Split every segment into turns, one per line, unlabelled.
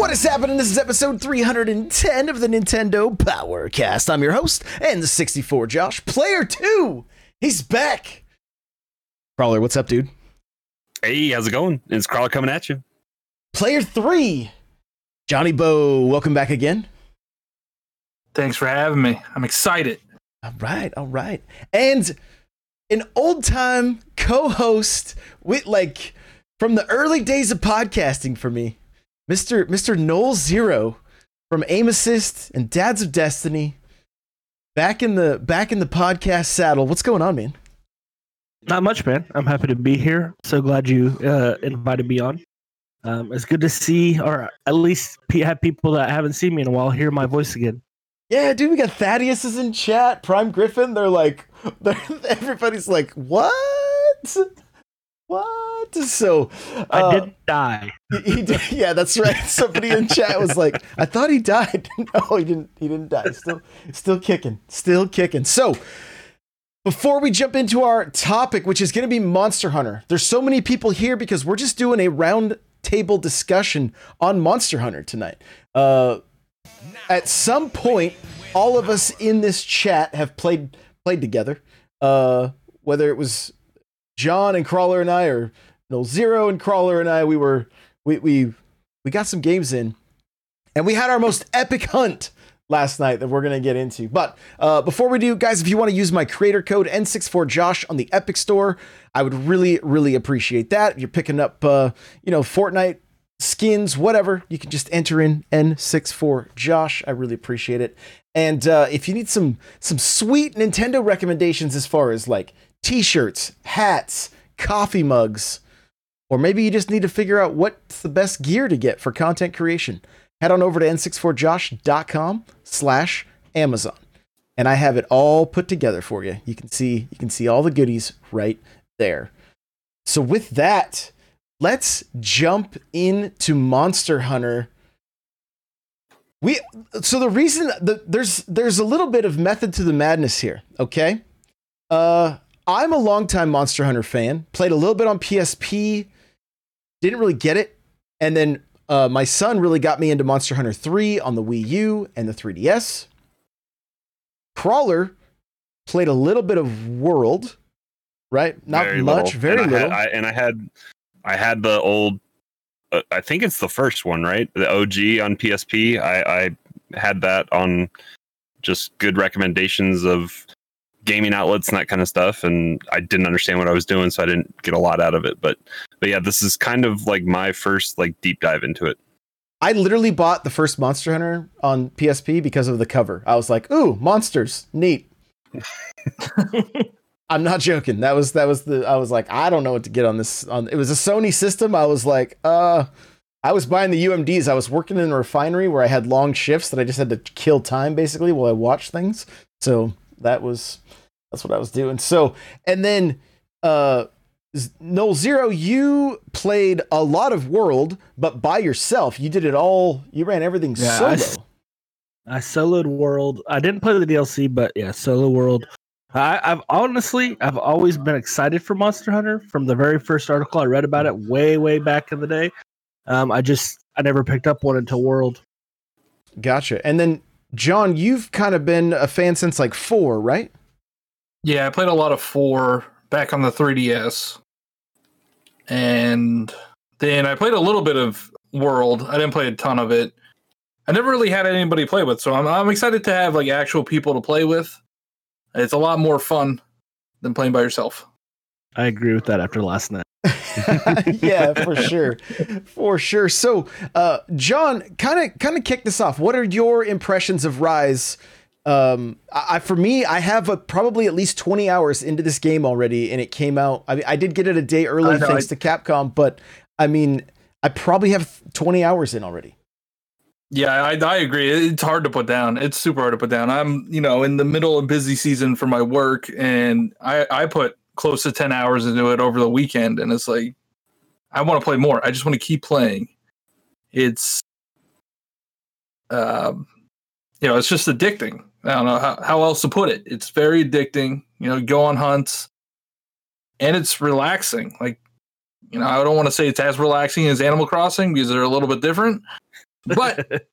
What is happening? This is episode 310 of the Nintendo Powercast. I'm your host, and the 64 Josh. Player 2, he's back. Crawler, what's up, dude?
Hey, how's it going? It's Crawler coming at you.
Player 3, Johnny Bo, welcome back again.
Thanks for having me. I'm excited.
All right. And an old-time co-host with, from the early days of podcasting for me, Mr. Noel Zero from Aim Assist and Dads of Destiny, back in the podcast saddle. What's going on, man?
Not much, man. I'm happy to be here. So glad you invited me on. It's good to see, or at least have people that haven't seen me in a while hear my voice again.
Yeah, dude, we got Thaddeus is in chat. Prime Griffin, everybody's like, what? What? So
I didn't die.
He did, yeah, that's right. Somebody in chat was like, I thought he died. No, he didn't die. Still kicking. So before we jump into our topic, which is going to be Monster Hunter, there's so many people here because we're just doing a round table discussion on Monster Hunter tonight. At some point, all of us in this chat have played together. Whether it was John and Crawler and I, or No Zero and Crawler and I, we got some games in, and we had our most epic hunt last night that we're gonna get into. But before we do, guys, if you want to use my creator code N64Josh on the Epic Store, I would really appreciate that. If you're picking up Fortnite skins, whatever, you can just enter in N64Josh. I really appreciate it. And if you need some sweet Nintendo recommendations as far as like t-shirts, hats, coffee mugs, or maybe you just need to figure out what's the best gear to get for content creation, head on over to n64josh.com/Amazon. And I have it all put together for you. You can see all the goodies right there. So with that, let's jump into Monster Hunter. So the reason that there's a little bit of method to the madness here, okay? I'm a longtime Monster Hunter fan. Played a little bit on PSP, didn't really get it, and then my son really got me into Monster Hunter 3 on the Wii U and the 3DS. Crawler played a little bit of World, right? Not
very
much,
little.
very little.
I had the old, I think it's the first one, right? The OG on PSP. I had that on just good recommendations of gaming outlets and that kind of stuff, and I didn't understand what I was doing, so I didn't get a lot out of it. But yeah, this is kind of like my first deep dive into it.
I literally bought the first Monster Hunter on PSP because of the cover. I was like, ooh, monsters, neat. I'm not joking. I was like, I don't know what to get on this. It was a Sony system. I was like, I was buying the UMDs. I was working in a refinery where I had long shifts that I just had to kill time basically while I watched things. So that's what I was doing. So, and then, Noel Zero, you played a lot of World, but by yourself. You did it all. You ran everything solo.
I soloed World. I didn't play the DLC, but yeah, solo World. I've always been excited for Monster Hunter from the very first article I read about it way back in the day. I never picked up one until World.
Gotcha. And then John, you've kind of been a fan since 4, right?
Yeah, I played a lot of 4 back on the 3DS. And then I played a little bit of World. I didn't play a ton of it. I never really had anybody play with, so I'm excited to have actual people to play with. It's a lot more fun than playing by yourself.
I agree with that after last night.
Yeah, for sure. So, John, kind of kick this off. What are your impressions of Rise? For me, I have probably at least 20 hours into this game already, and it came out. I mean, I did get it a day early thanks to Capcom, but I mean, I probably have 20 hours in already.
Yeah, I agree. It's hard to put down. It's super hard to put down. I'm, in the middle of busy season for my work, and I put close to 10 hours into it over the weekend, and it's like, I want to play more. I just want to keep playing. It's, it's just addicting. I don't know how else to put it. It's very addicting. Go on hunts, and it's relaxing. I don't want to say it's as relaxing as Animal Crossing because they're a little bit different, But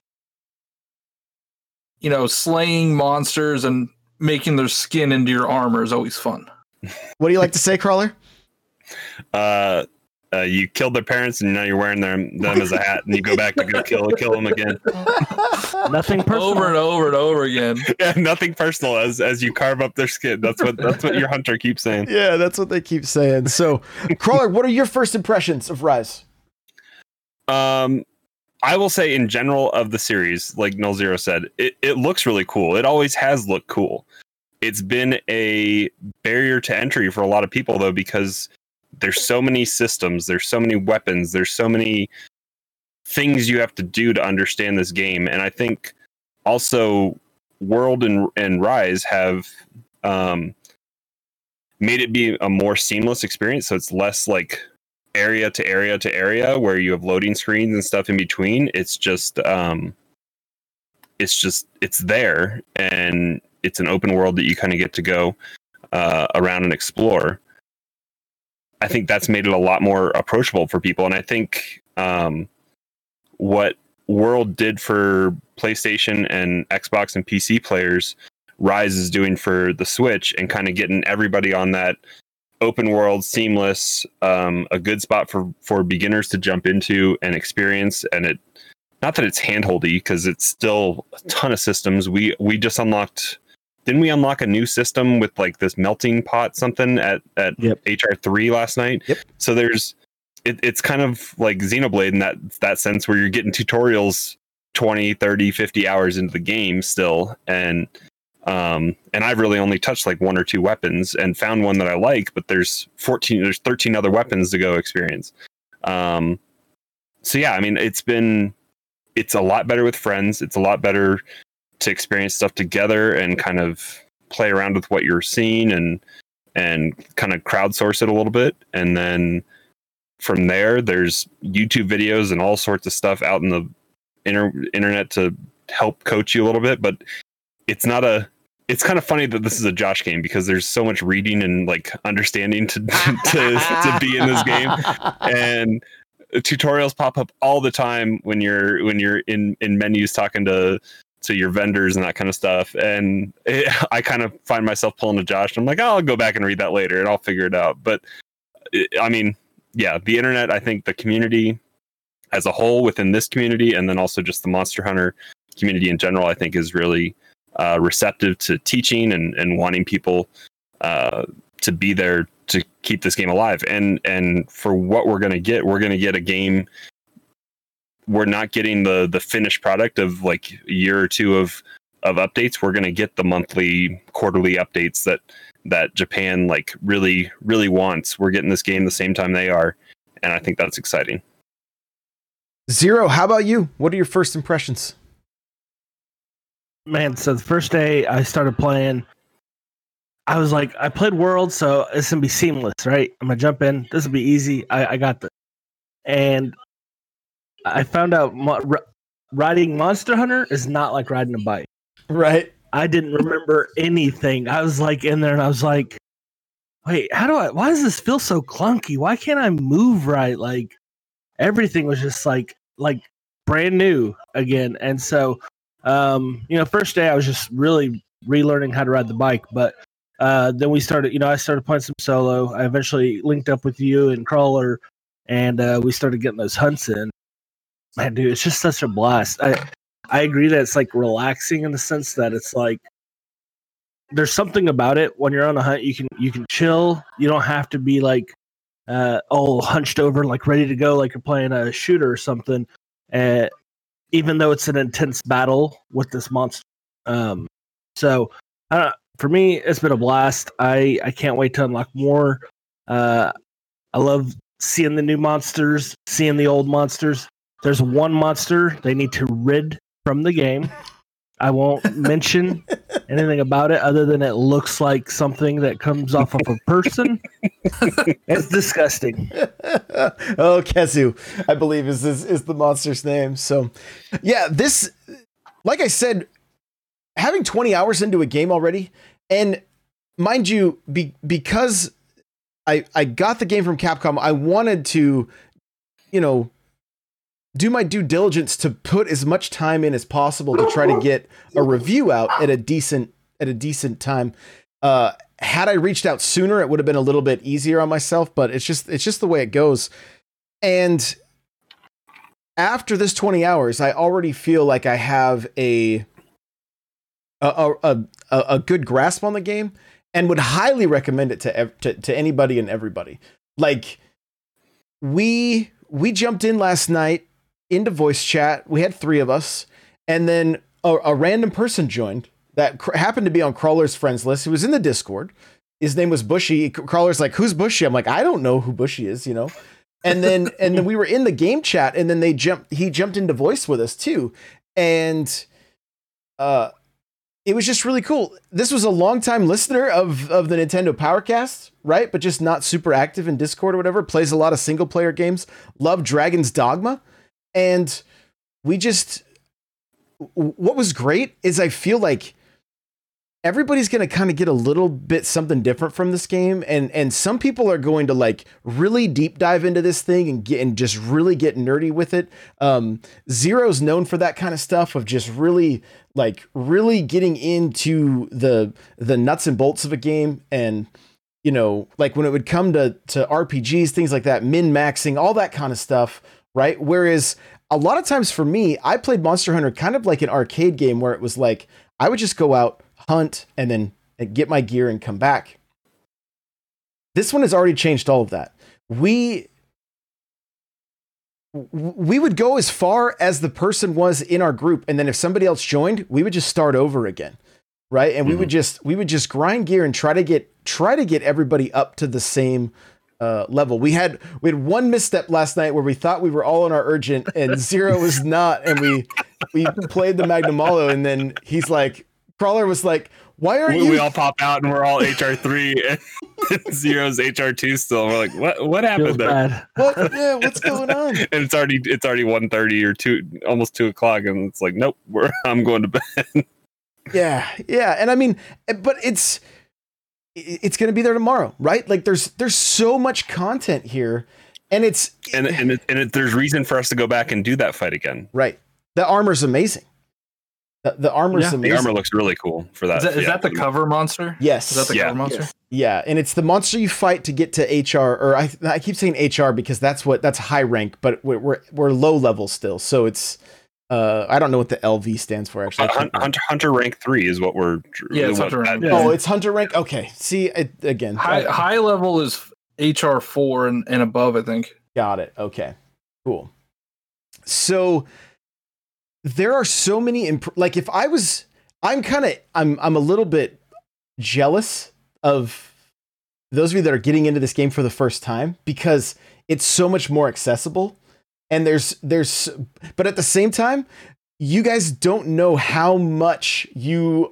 you know, slaying monsters and making their skin into your armor is always fun.
What do you like to say, Crawler?
You killed their parents and now you're wearing them as a hat, and you go back to go kill them again.
Nothing personal.
Over and over and over again.
Yeah, nothing personal as you carve up their skin. That's what your hunter keeps saying.
Yeah, that's what they keep saying. So, Crawler, what are your first impressions of Rise?
I will say in general of the series, like Null Zero said, it looks really cool. It always has looked cool. It's been a barrier to entry for a lot of people though, because there's so many systems, there's so many weapons, there's so many things you have to do to understand this game. And I think also World and Rise have made it be a more seamless experience. So it's less like area to area to area where you have loading screens and stuff in between. It's there, and it's an open world that you kind of get to go around and explore. I think that's made it a lot more approachable for people. And I think what World did for PlayStation and Xbox and PC players, Rise is doing for the Switch, and kind of getting everybody on that open world, seamless, a good spot for beginners to jump into and experience. And it, not that it's handholdy, because it's still a ton of systems. We just unlocked. Didn't we unlock a new system with like this melting pot something at
Yep.
HR3 last night?
Yep.
So it's kind of like Xenoblade in that sense, where you're getting tutorials 20, 30, 50 hours into the game still. And I've really only touched like one or two weapons and found one that I like, but there's 13 other weapons to go experience. So yeah, I mean, it's a lot better with friends. It's a lot better to experience stuff together and kind of play around with what you're seeing and kind of crowdsource it a little bit. And then from there, there's YouTube videos and all sorts of stuff out in the internet to help coach you a little bit. But it's kind of funny that this is a Josh game, because there's so much reading and like understanding to be in this game. And tutorials pop up all the time when you're in menus talking to your vendors and that kind of stuff. And I kind of find myself pulling to Josh. I'm like, I'll go back and read that later and I'll figure it out. But I mean, yeah, the internet, I think the community as a whole within this community, and then also just the Monster Hunter community in general, I think is really receptive to teaching and wanting people to be there to keep this game alive. And for what we're going to get a game. We're not getting the finished product of like a year or two of updates. We're going to get the monthly, quarterly updates that Japan like really, really wants. We're getting this game the same time they are. And I think that's exciting.
Zero, how about you? What are your first impressions?
Man, so the first day I started playing, I was like, I played World, so it's going to be seamless, right? I'm going to jump in. This will be easy. I got this. And I found out riding Monster Hunter is not like riding a bike.
Right.
I didn't remember anything. I was like in there and I was like, wait, why does this feel so clunky? Why can't I move right? Like everything was just like brand new again. And so, first day I was just really relearning how to ride the bike, but then we started, I started playing some solo. I eventually linked up with you and Crawler, and we started getting those hunts in. Man, dude, it's just such a blast. I agree that it's like relaxing in the sense that it's like there's something about it when you're on a hunt. You can chill. You don't have to be like all hunched over, like ready to go, like you're playing a shooter or something. Even though it's an intense battle with this monster. So for me, it's been a blast. I can't wait to unlock more. I love seeing the new monsters, seeing the old monsters. There's one monster they need to rid from the game. I won't mention anything about it other than it looks like something that comes off of a person. It's disgusting.
Oh, Kezu, I believe is the monster's name. So, yeah, this, like I said, having 20 hours into a game already, and mind you, because I got the game from Capcom, I wanted to, do my due diligence to put as much time in as possible to try to get a review out at a decent time. Had I reached out sooner, it would have been a little bit easier on myself, but it's just the way it goes. And after this 20 hours, I already feel like I have a good grasp on the game, and would highly recommend it to anybody and everybody. Like, we jumped in last night into voice chat. We had 3 of us, and then a random person joined that happened to be on Crawler's friends list. He was in the Discord. His name was Bushy. Crawler's like, "Who's Bushy?" I'm like, "I don't know who Bushy is," you know. And then we were in the game chat, and then he jumped into voice with us too, and it was just really cool. This was a longtime listener of the Nintendo Powercast, right? But just not super active in Discord or whatever. Plays a lot of single player games. Loved Dragon's Dogma, and what was great is I feel like everybody's going to kind of get a little bit something different from this game. And some people are going to like really deep dive into this thing and just really get nerdy with it. Zero's known for that kind of stuff, of just really getting into the nuts and bolts of a game. And, you know, like when it would come to RPGs, things like that, min-maxing, all that kind of stuff. Right. Whereas a lot of times for me, I played Monster Hunter kind of like an arcade game where it was like, I would just go out, hunt, and then get my gear and come back. This one has already changed all of that. We would go as far as the person was in our group, and then if somebody else joined, we would just start over again, right? And we would just grind gear and try to get everybody up to the same level. We had one misstep last night where we thought we were all in our urgent, and Zero was not, and we played the Magnum Malo, and then he's like, Crawler was like, "Why are you?"
We all pop out and we're all HR3 and Zero's HR2 still. And we're like, what happened there?
What's going on?
And it's already 1:30 or 2, almost 2 o'clock, and it's like, nope, I'm going to bed.
Yeah, and I mean, but it's going to be there tomorrow, right? Like there's so much content here, and
there's reason for us to go back and do that fight again.
Right. The armor's amazing. The armor's amazing.
The armor looks really cool for that.
Is that the cover monster?
Yes.
Is that the cover monster?
Yes. Yeah, and it's the monster you fight to get to HR, or I keep saying HR because that's high rank, but we're low level still. So it's I don't know what the LV stands for actually.
Hunter rank 3 is what we're.
It's Hunter rank.
Yeah. Oh, it's Hunter rank. Okay. See, again.
High level is HR 4 and above, I think.
Got it. Okay. Cool. So there are so many like if I'm a little bit jealous of those of you that are getting into this game for the first time, because it's so much more accessible, and but at the same time, you guys don't know how much the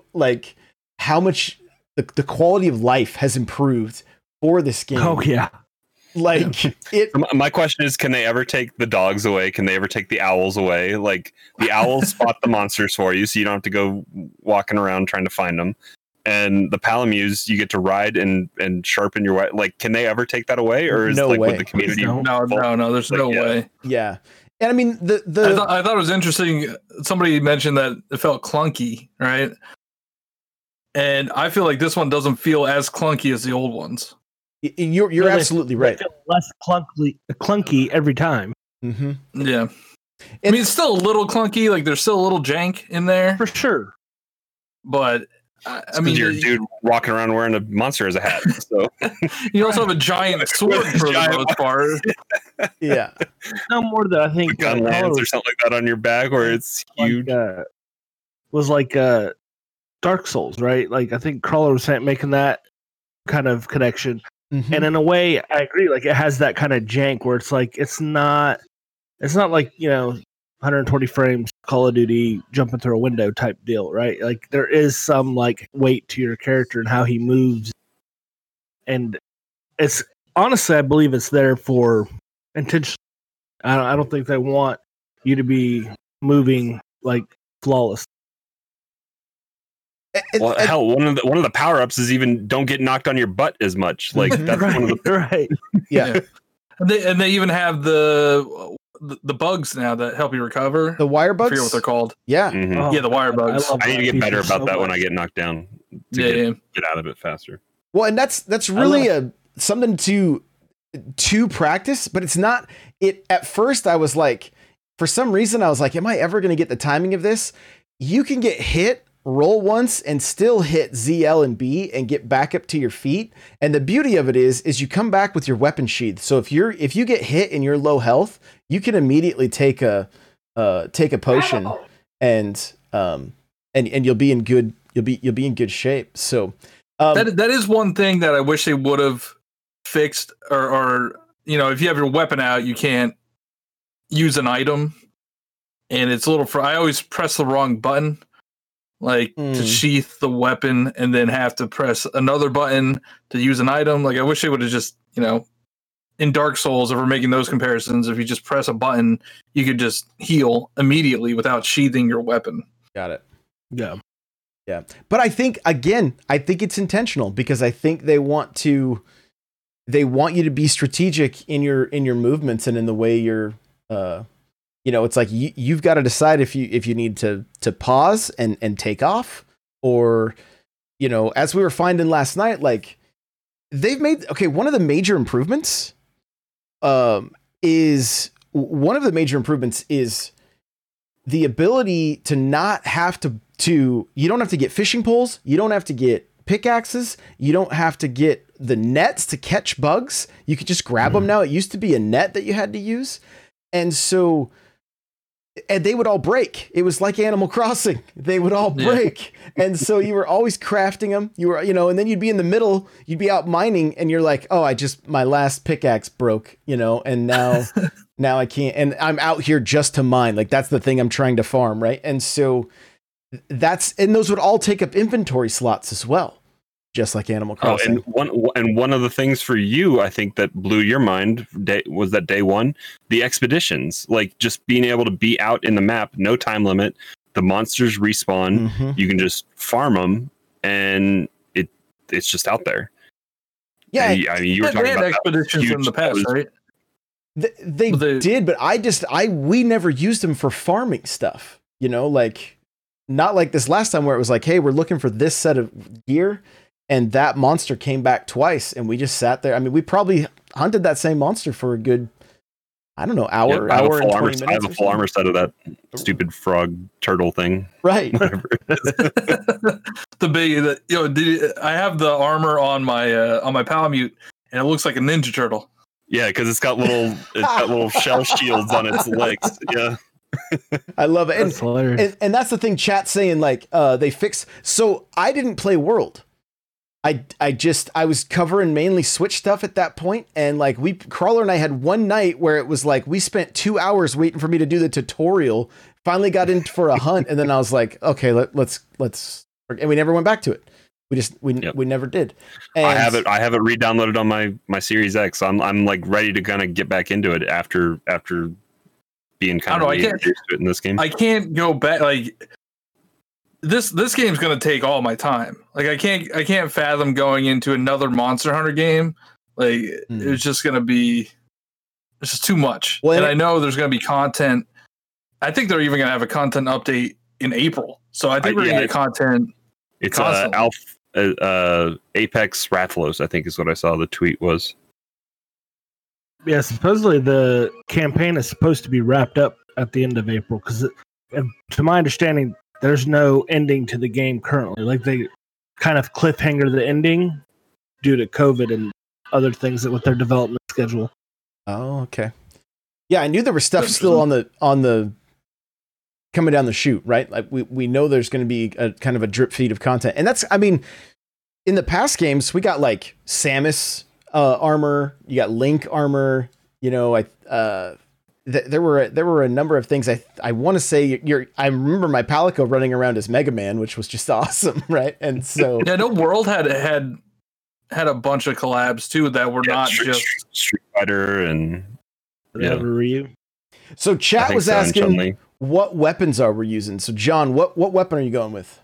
quality of life has improved for this game.
Oh yeah.
Like it.
My question is, can they ever take the dogs away? Can they ever take the owls away? Like the owls spot the monsters for you, so you don't have to go walking around trying to find them. And the Palamews, you get to ride and sharpen your. Like, can they ever take that away, or is
No
like
way.
with the community?
No. There's no way.
Yeah, and I mean
I thought it was interesting. Somebody mentioned that it felt clunky, right? And I feel like this one doesn't feel as clunky as the old ones.
You're absolutely right.
They feel less clunky every time.
Mm-hmm.
Yeah. I mean, it's still a little clunky. Like there's still a little jank in there
For sure.
but I mean,
you're a dude walking around wearing a monster as a hat. So
you also have a giant sword for the most part.
Yeah.
No more than I think
gun lands or something like that on your back, where it's huge.
Was like Dark Souls, right? Like I think Crawler was making that kind of connection.
Mm-hmm.
And in a way, I agree. Like it has that kind of jank where it's like it's not like 120 frames Call of Duty jumping through a window type deal, right? Like there is some like weight to your character and how he moves, and it's honestly I believe it's there for intention. I don't think they want you to be moving like flawless.
Well, hell, one of the power ups is even don't get knocked on your butt as much. Like that's
right,
one of the
right.
Yeah.
And they even have the the bugs now that help you recover.
The wire
I forget what
bugs.
they're called.
Yeah.
Mhm.
Oh,
Yeah, the wire bugs.
I need to get better about that when I
much.
get knocked down to
Yeah,
get out of it faster.
Well, and that's really something to practice, but it's not it. At first, I was like, for some reason, I was like, am I ever going to get the timing of this? You can get hit, roll once, and still hit ZL and B and get back up to your feet. And the beauty of it is you come back with your weapon sheath. So if you get hit and you're low health, you can immediately take a potion and you'll be in good you'll be in good shape. So
that is one thing that I wish they would have fixed, or if you have your weapon out, you can't use an item, and it's a little. I always press the wrong button, to sheath the weapon, and then have to press another button to use an item. Like I wish they would have just, in Dark Souls, if we're making those comparisons, if you just press a button, you could just heal immediately without sheathing your weapon.
got it.
Yeah.
Yeah. But I think it's intentional because I think they want you to be strategic in your movements and in the way you're, it's like you've got to decide if you need to pause and take off, or, as we were finding last night, like they've made, one of the major improvements is the ability to not have to you don't have to get fishing poles, you don't have to get pickaxes, you don't have to get the nets to catch bugs. You could just grab them now. It used to be a net that you had to use. And they would all break. It was like Animal Crossing. They would all break. Yeah. And so you were always crafting them. You were, and then you'd be in the middle, you'd be out mining and you're like, oh, my last pickaxe broke, and now I can't, and I'm out here just to mine. Like that's the thing I'm trying to farm. Right. And so and those would all take up inventory slots as well, just like Animal Crossing.
And one of the things for you, I think that blew your mind was that day one, the expeditions, like just being able to be out in the map, no time limit. The monsters respawn. Mm-hmm. You can just farm them, and it's just out there.
Yeah,
you were talking about
expeditions in the past, right?
They did, but we never used them for farming stuff. Not like this last time where it was like, hey, we're looking for this set of gear, and that monster came back twice, and we just sat there. I mean, we probably hunted that same monster for a good, I don't know, hour and 20 minutes.
I have a full armor set of that stupid frog turtle thing.
Right.
Whatever it is.
I have the armor on my Palamute, and it looks like a Ninja Turtle.
Yeah, because it's got little shell shields on its legs. Yeah.
I love it. And that's the thing chat's saying, like, they fix. So I didn't play World. I was covering mainly Switch stuff at that point. And like Crawler and I had one night where it was like, we spent 2 hours waiting for me to do the tutorial, finally got in for a hunt. And then I was like, okay, let's, and we never went back to it. We never did. And
I have it re-downloaded on my Series X. I'm like ready to kind of get back into it after being kind of used to it in this game.
I can't go back. Like this game's gonna take all my time. Like I can't fathom going into another Monster Hunter game. Like it's just too much. Well, and I know there's gonna be content. I think they're even gonna have a content update in April. So I think we're gonna get content.
It's Apex Rathalos, I think is what I saw the tweet was.
Yeah, supposedly the campaign is supposed to be wrapped up at the end of April because, to my understanding, there's no ending to the game currently. Like they kind of cliffhanger the ending due to COVID and other things with their development schedule.
Oh, okay. Yeah, I knew there was stuff still on the coming down the chute, right? Like we know there's going to be a kind of a drip feed of content, and that's, I mean, in the past games we got like Samus armor, you got Link armor, there were a number of things. I want to say I remember my Palico running around as Mega Man, which was just awesome, right? And so
yeah, no, World had a bunch of collabs too that were not just
Street Fighter and
Ryu.
So chat was asking what weapons are we using. So John, what weapon are you going with?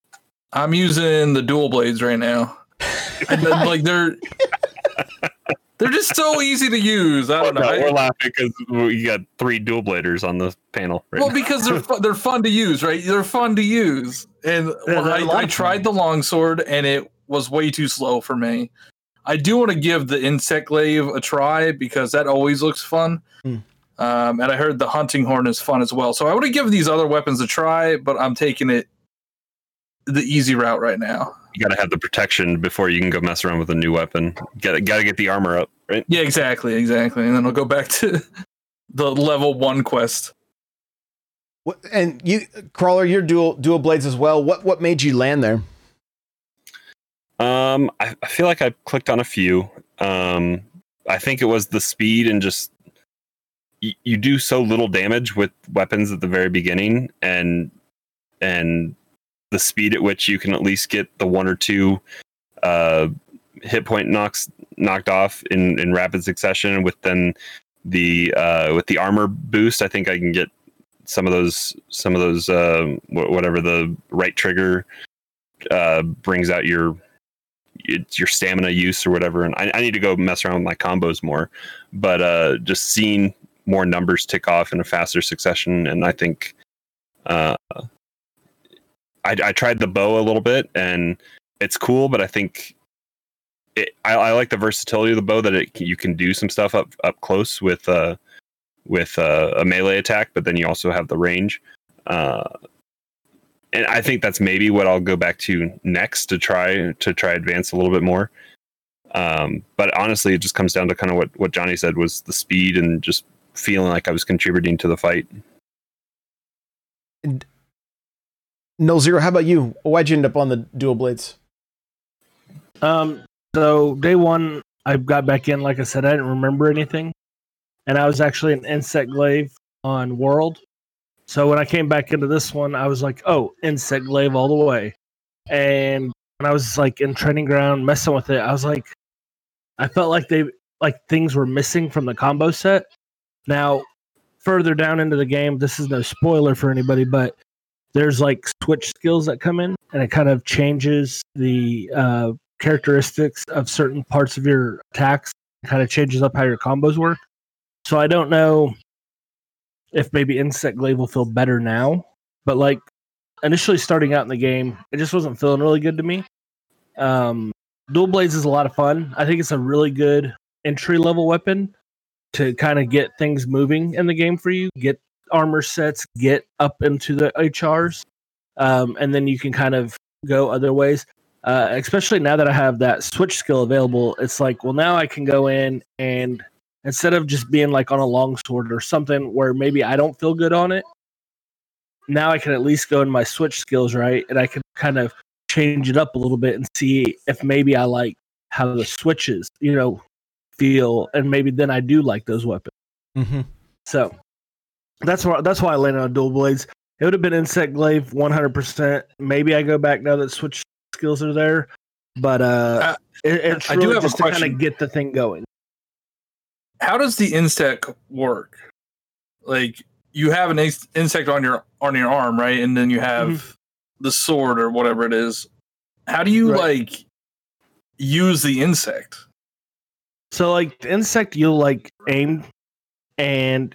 I'm using the dual blades right now. And then, like They're just so easy to use. I don't know.
We're laughing because we got 3 dual bladers on the panel. Right
Well,
now.
because they're fun to use, right? They're fun to use. And I tried the longsword, and it was way too slow for me. I do want to give the insect glaive a try because that always looks fun. And I heard the hunting horn is fun as well. So I would have given these other weapons a try, but I'm taking it the easy route right now.
You got to have the protection before you can go mess around with a new weapon. Got to get the armor up, right?
Yeah, exactly. And then I'll go back to the level 1 quest.
And you, Crawler, you're dual blades as well. What made you land there?
I feel like I clicked on a few. I think it was the speed and just you do so little damage with weapons at the very beginning, and the speed at which you can at least get the 1 or 2 hit point knocked off in rapid succession. With then the armor boost, I think I can get some of those whatever the right trigger brings out your stamina use or whatever. And I need to go mess around with my combos more, but just seeing more numbers tick off in a faster succession. And I think I tried the bow a little bit, and it's cool, but I think I like the versatility of the bow, that you can do some stuff up close with a melee attack, but then you also have the range. And I think that's maybe what I'll go back to next to try advance a little bit more. But honestly, it just comes down to kind of what Johnny said, was the speed and just feeling like I was contributing to the fight.
And No Zero, how about you? Why'd you end up on the dual blades?
So day one, I got back in. Like I said, I didn't remember anything, and I was actually an insect glaive on World. So when I came back into this one, I was like, "Oh, insect glaive all the way." And when I was like in training ground messing with it, I was like, I felt like things were missing from the combo set. Now, further down into the game, this is no spoiler for anybody, but there's like switch skills that come in, and it kind of changes the characteristics of certain parts of your attacks, kind of changes up how your combos work. So I don't know if maybe Insect Glaive will feel better now, but like initially starting out in the game, it just wasn't feeling really good to me. Dual Blades is a lot of fun. I think it's a really good entry level weapon to kind of get things moving in the game for you, get armor sets, get up into the HRs, and then you can kind of go other ways. Especially now that I have that switch skill available, it's like, well, now I can go in and instead of just being like on a longsword or something where maybe I don't feel good on it, now I can at least go in my switch skills, right? And I can kind of change it up a little bit and see if maybe I like how the switches, feel, and maybe then I do like those weapons.
Mm-hmm.
So that's why I landed on Dual Blades. It would have been Insect Glaive 100%. Maybe I go back now that switch skills are there, but it's really just to kind of get the thing going.
How does the insect work? Like, you have an insect on your arm, right? And then you have the sword or whatever it is. How do you like use the insect?
So like the insect, you'll like aim, and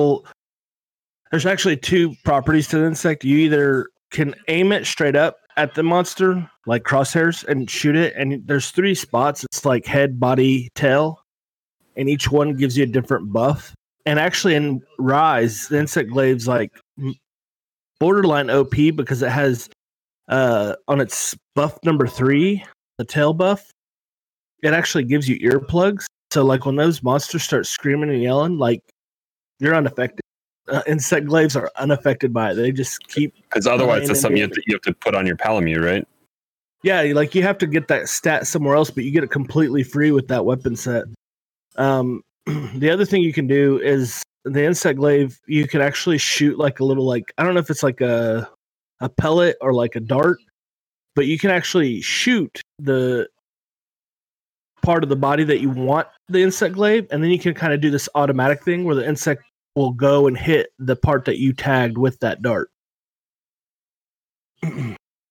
there's actually two properties to the insect. You either can aim it straight up at the monster, like crosshairs, and shoot it. And there's 3 spots. It's like head, body, tail. And each one gives you a different buff. And actually in Rise, the Insect Glaive's like borderline OP because it has on its buff number 3, the tail buff, it actually gives you earplugs. So like when those monsters start screaming and yelling, like you're unaffected. Insect Glaives are unaffected by it. They just keep,
because otherwise that's something you have to put on your Palamute, right?
Yeah, like you have to get that stat somewhere else, but you get it completely free with that weapon set. The other thing you can do is the Insect Glaive, you can actually shoot like a little, like, I don't know if it's like a pellet or like a dart, but you can actually shoot the part of the body that you want the Insect Glaive, and then you can kind of do this automatic thing where the insect will go and hit the part that you tagged with that dart.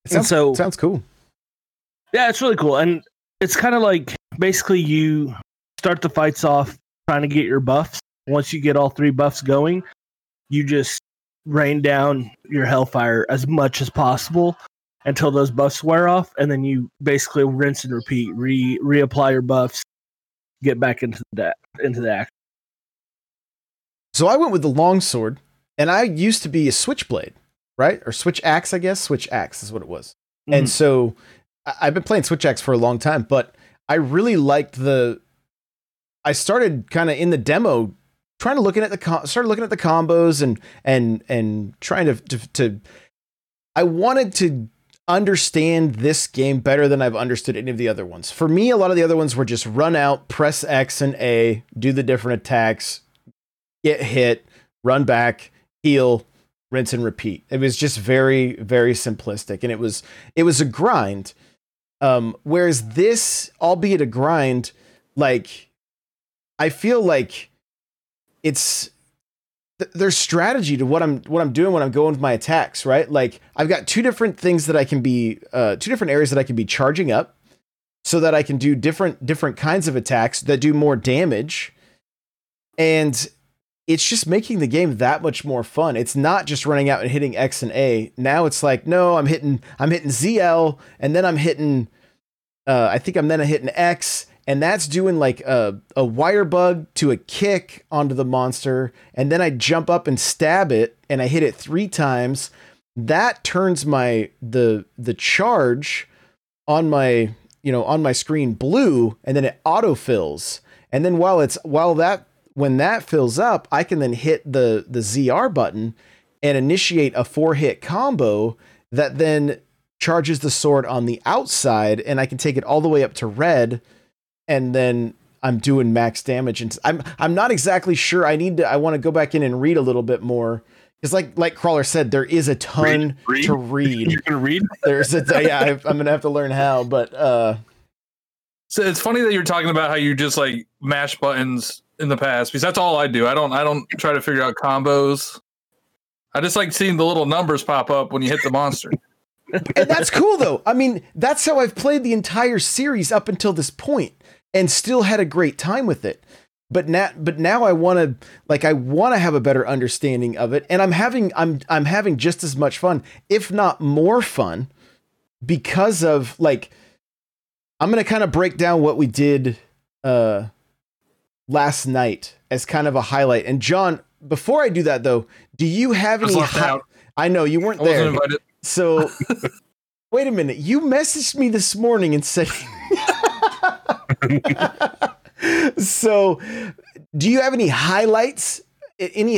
Sounds cool.
Yeah, it's really cool. And it's kind of like basically you start the fights off trying to get your buffs. Once you get all 3 buffs going, you just rain down your Hellfire as much as possible until those buffs wear off, and then you basically rinse and repeat, reapply your buffs, get back into the action.
So I went with the longsword, and I used to be a switchblade, right? Or switch axe, I guess. Switch axe is what it was. Mm-hmm. And so I've been playing switch axe for a long time, but I really liked I started kind of in the demo trying to started looking at the combos and trying to I wanted to understand this game better than I've understood any of the other ones. For me, a lot of the other ones were just run out, press X and A, do the different attacks, get hit, run back, heal, rinse and repeat. It was just very, very simplistic, and it was a grind. Whereas this, albeit a grind, like I feel like there's strategy to what I'm doing when I'm going with my attacks, right? Like I've got 2 different things that I can be 2 different areas that I can be charging up so that I can do different kinds of attacks that do more damage. And it's just making the game that much more fun. It's not just running out and hitting X and A. Now it's like, no, I'm hitting ZL, and then I'm hitting I think I'm then hitting X, and that's doing like a wire bug to a kick onto the monster, and then I jump up and stab it, and I hit it 3 times. That turns the charge on my screen blue, and then it autofills. And then when that fills up, I can then hit the ZR button and initiate a 4-hit combo that then charges the sword on the outside, and I can take it all the way up to red, and then I'm doing max damage. And I'm not exactly sure. I want to go back in and read a little bit more, because like Crawler said, there is a ton to read.
You're gonna read?
I'm gonna have to learn how, but
so it's funny that you're talking about how you just like mash buttons in the past, because that's all I do. I don't try to figure out combos. I just like seeing the little numbers pop up when you hit the monster.
And that's cool though. I mean, that's how I've played the entire series up until this point, and still had a great time with it. But now I want to have a better understanding of it, and I'm having just as much fun, if not more fun, because of like, I'm going to kind of break down what we did last night as kind of a highlight. And John, before I do that though, do you have any? I know you weren't there. So wait a minute. You messaged me this morning and said, so do you have any highlights? A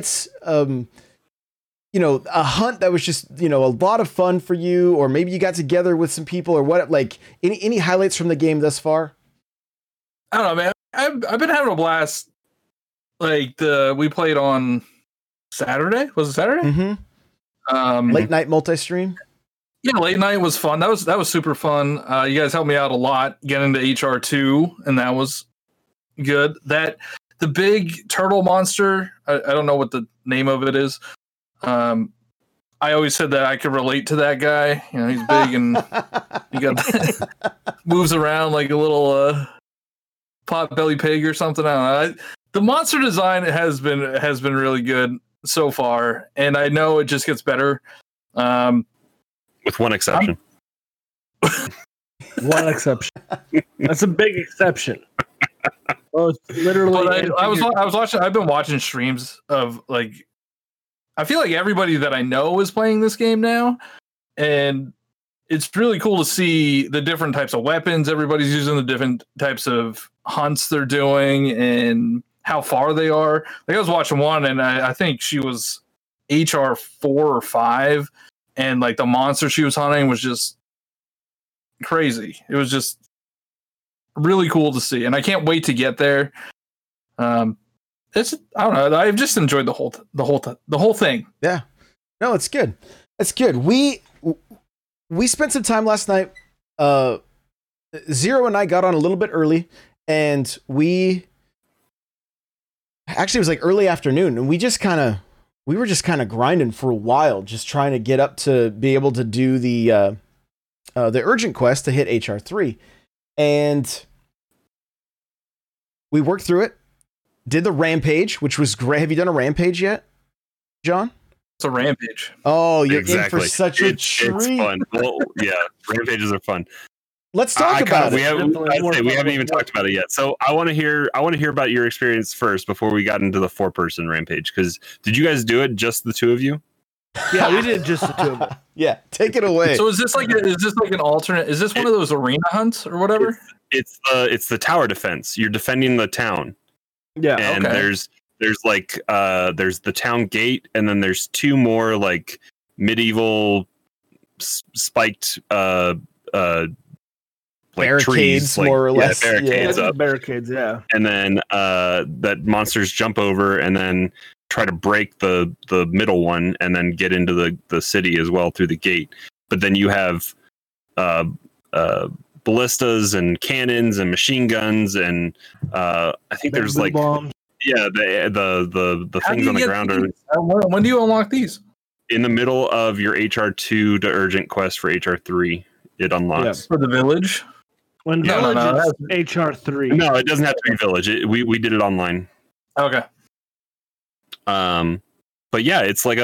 hunt that was just, a lot of fun for you, or maybe you got together with some people, or what, like any highlights from the game thus far?
I don't know, man. I've been having a blast. Like we played on Saturday. Was it Saturday?
Mm-hmm. Late night multi-stream.
Yeah, late night was fun. That was super fun. You guys helped me out a lot getting to HR2, and that was good. The big turtle monster, I don't know what the name of it is. I always said that I could relate to that guy. He's big and he got moves around like a little pot-belly pig or something. I don't know. The monster design has been really good so far, and I know it just gets better.
With one exception.
One exception. That's a big exception. Well, it's literally.
I was watching. I've been watching streams of like. I feel like everybody that I know is playing this game now, and it's really cool to see the different types of weapons everybody's using, the different types of hunts they're doing, and how far they are. Like I was watching one, and I think she was HR 4 or 5, and like the monster she was hunting was just crazy. It was just really cool to see, and I can't wait to get there. I don't know. I've just enjoyed the whole thing.
Yeah, no, it's good. It's good. We spent some time last night. Zero and I got on a little bit early, and it was like early afternoon, and we were just kind of grinding for a while, just trying to get up to be able to do the urgent quest to hit HR3. And We worked through it. Did the rampage, which was great. Have you done a rampage yet, John?
It's a rampage.
Oh, you're in for such a treat.
It's fun. Well, yeah, rampages are fun.
Let's talk about it.
We haven't even talked about it yet. So I want to hear about your experience first before we got into the 4-person rampage. Because did you guys do it just the two of you?
Yeah, we did just the two of them.
Yeah, take it away.
So is this like an alternate? Is this one of those arena hunts or whatever?
It's the tower defense. You're defending the town.
Yeah,
and there's the town gate, and then there's 2 more like medieval spiked like
barricades,
trees,
more or less.
Barricades up.
Barricades, yeah.
And then that monsters jump over and then try to break the middle one and then get into the city as well through the gate. But then you have ballistas and cannons and machine guns and I think there's like
bombs.
Yeah, the things on the ground are.
When do you unlock these?
In the middle of your HR2 to urgent quest for HR3, it unlocks
for the village.
When village is HR3.
No, it doesn't have to be village. We did it online.
Okay.
But yeah, it's like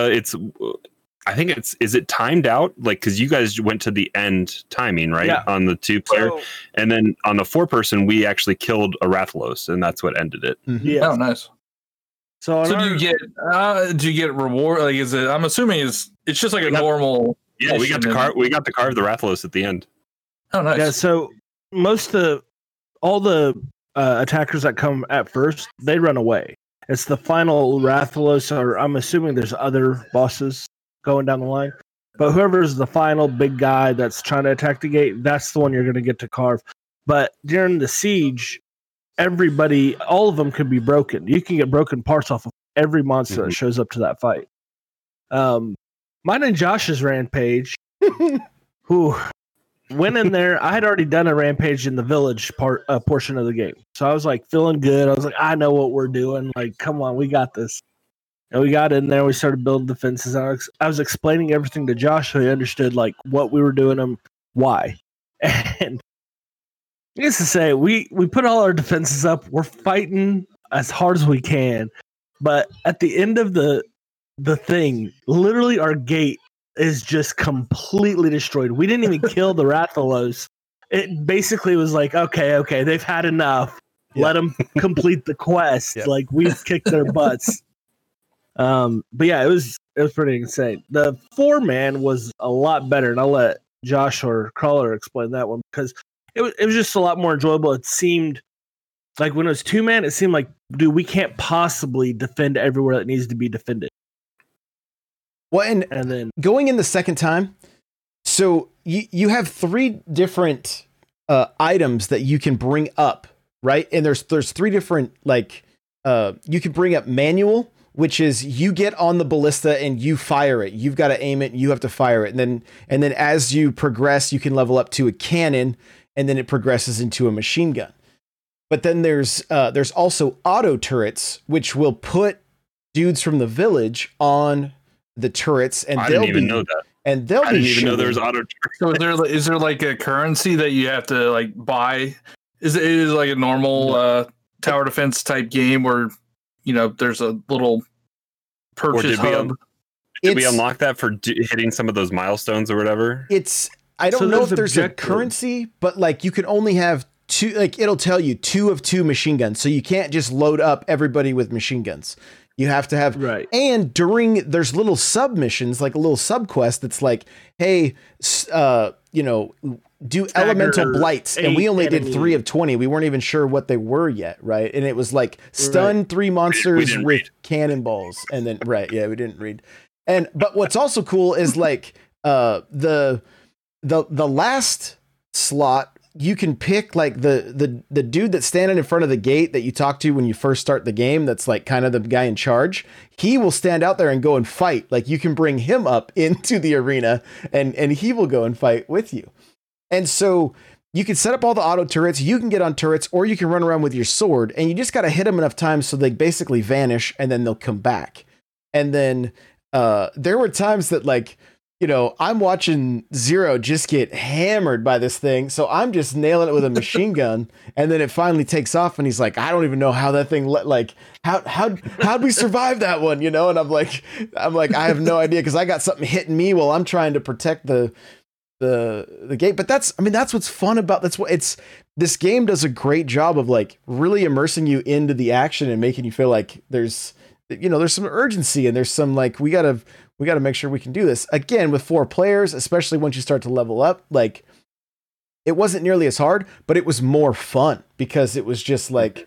I think is it timed out? Like, because you guys went to the end timing, right? Yeah. On the 2-player. And then on the 4-person, we actually killed a Rathalos, and that's what ended it.
Mm-hmm. Yeah. Oh, nice. So do you get reward? Like, is it? I'm assuming it's just like a normal.
Yeah, we got to carve the Rathalos at the end.
Oh, nice.
Yeah. So all the attackers that come at first, they run away. It's the final Rathalos, or I'm assuming there's other bosses going down the line. But whoever's the final big guy that's trying to attack the gate, that's the one you're going to get to carve. But during the siege, everybody, all of them could be broken. You can get broken parts off of every monster that shows up to that fight. Mine and Josh's rampage, who went in there. I had already done a rampage in the village portion of the game. So I was like feeling good. I was like, I know what we're doing. Like, come on, we got this. And we got in there. We started building defenses. I was explaining everything to Josh so he understood like what we were doing and why. And needless to say, we put all our defenses up. We're fighting as hard as we can. But at the end of the thing, literally our gate is just completely destroyed. We didn't even kill the Rathalos. It basically was like, okay, they've had enough. Yeah. Let them complete the quest. Yeah. Like, we've kicked their butts. But yeah, it was pretty insane. The 4-man was a lot better, and I'll let Josh or Crawler explain that one because it was just a lot more enjoyable. It seemed like when it was 2-man, it seemed like, dude, we can't possibly defend everywhere that needs to be defended.
Well, and then going in the second time, so you have 3 different items that you can bring up, right? And there's 3 different, like, you can bring up manual, which is you get on the ballista and you fire it. You've got to aim it and you have to fire it. And then as you progress, you can level up to a cannon, and then it progresses into a machine gun. But then there's also auto turrets, which will put dudes from the village on the turrets, and
I didn't even know that.
And they'll
I didn't even know there was auto turrets.
So is there like a currency that you have to like buy? Is it like a normal tower defense type game where there's a little purchase hub?
Did we unlock that for hitting some of those milestones or whatever?
I don't know if there's a currency, but like you can only have 2. Like it'll tell you 2 of 2 machine guns, so you can't just load up everybody with machine guns. You have to have,
right.
And there's little submissions, like a little sub quest that's like, hey, do elemental blights, and we only did 3 of 20. We weren't even sure what they were yet, right? And it was like stun 3 monsters with cannonballs, and then we didn't read. But what's also cool is like the last slot. You can pick like the dude that's standing in front of the gate that you talk to when you first start the game. That's like kind of the guy in charge. He will stand out there and go and fight. Like you can bring him up into the arena and he will go and fight with you. And so you can set up all the auto turrets. You can get on turrets, or you can run around with your sword, and you just got to hit them enough times so they basically vanish and then they'll come back. And then there were times that like, I'm watching Zero just get hammered by this thing. So I'm just nailing it with a machine gun. And then it finally takes off and he's like, I don't even know how that thing how'd we survive that one? And I'm like, I have no idea. Cause I got something hitting me while I'm trying to protect the gate. But that's what's fun about this game does a great job of like really immersing you into the action and making you feel like there's some urgency and there's some like, we gotta make sure we can do this again with 4 players, especially once you start to level up. Like it wasn't nearly as hard, but it was more fun because it was just like,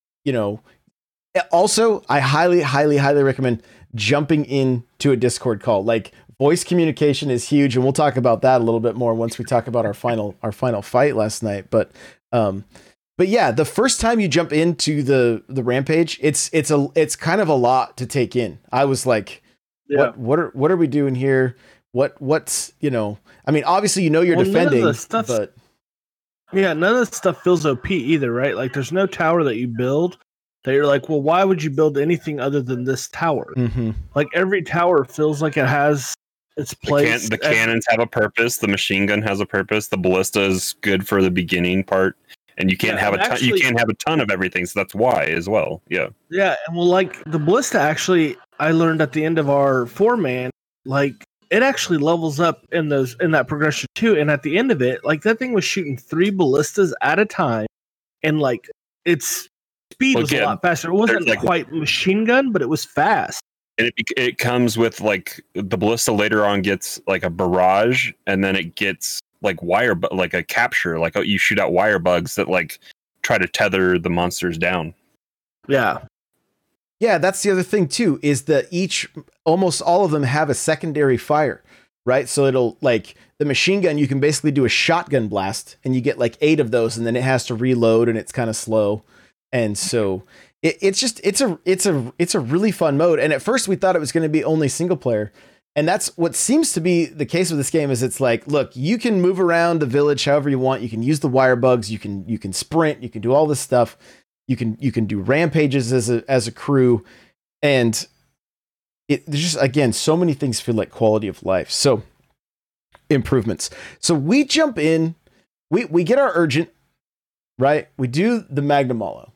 also I highly, highly, highly recommend jumping into a Discord call. Like voice communication is huge. And we'll talk about that a little bit more once we talk about our final fight last night. But yeah, the first time you jump into the rampage, it's kind of a lot to take in. I was like, yeah. What are we doing here? What's obviously you're defending, but
yeah, none of the stuff feels OP either, right? Like there's no tower that you build that you're like, well, why would you build anything other than this tower?
Mm-hmm.
Like every tower feels like it has its place.
The cannons have a purpose. The machine gun has a purpose. The ballista is good for the beginning part. And you can't have a ton. You can't have a ton of everything, so that's why as well. Yeah.
Yeah, and well, like the ballista actually, I learned at the end of our 4-man, like it actually levels up in that progression too. And at the end of it, like that thing was shooting 3 ballistas at a time, and like its speed was a lot faster. It wasn't quite machine gun, but it was fast.
And it comes with like the ballista later on gets like a barrage, and then it gets like like a capture, like you shoot out wire bugs that like try to tether the monsters down.
Yeah,
that's the other thing too, is that almost all of them have a secondary fire, right? So it'll like the machine gun, you can basically do a shotgun blast and you get like 8 of those, and then it has to reload and it's kind of slow. And so it's a really fun mode. And at first we thought it was going to be only single player. And that's what seems to be the case with this game is it's like, look, you can move around the village however you want. You can use the wire bugs. You can sprint. You can do all this stuff. You can do rampages as a crew. And there's just, again, so many things feel like quality of life. So improvements. So we jump in, we get our urgent, right? We do the Magnum Hollow.